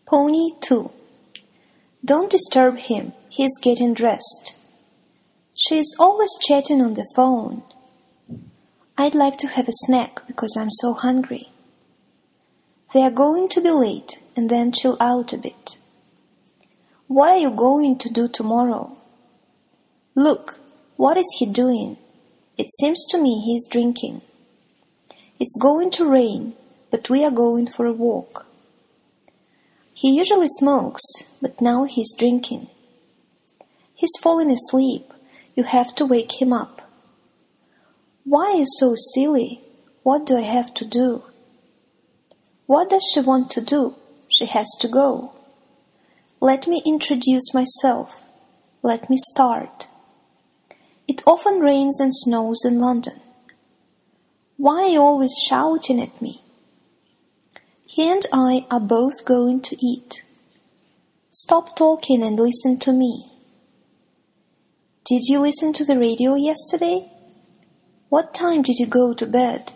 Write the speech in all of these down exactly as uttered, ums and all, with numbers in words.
Pony two. Don't disturb him, he's getting dressed. She's always chatting on the phone. I'd like to have a snack because I'm so hungry. They are going to be late and then chill out a bit. What are you going to do tomorrow? Look, what is he doing? It seems to me he's drinking. It's going to rain, but we are going for a walk. He usually smokes, but now he's drinking. He's falling asleep. You have to wake him up. Why are you so silly? What do I have to do? What does she want to do? She has to go. Let me introduce myself. Let me start. It often rains and snows in London. Why are you always shouting at me? He and I are both going to eat. Stop talking and listen to me. Did you listen to the radio yesterday? What time did you go to bed?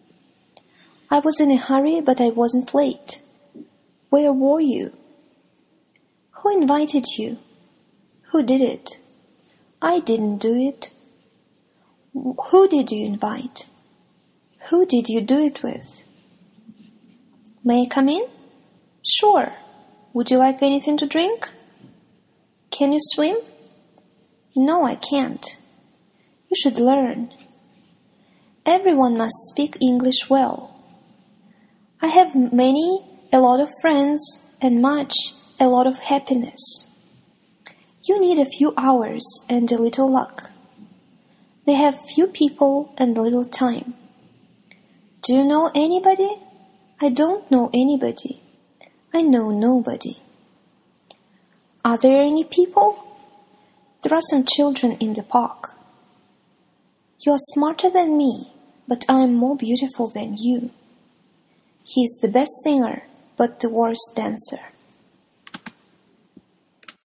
I was in a hurry, but I wasn't late. Where were you? Who invited you? Who did it? I didn't do it. Who did you invite? Who did you do it with? May I come in? Sure. Would you like anything to drink? Can you swim? No, I can't. You should learn. Everyone must speak English well. I have many, a lot of friends, and much, a lot of happiness. You need a few hours and a little luck. They have few people and little time. Do you know anybody? I don't know anybody. I know nobody. Are there any people? There are some children in the park. You are smarter than me, but I am more beautiful than you. He is the best singer, but the worst dancer.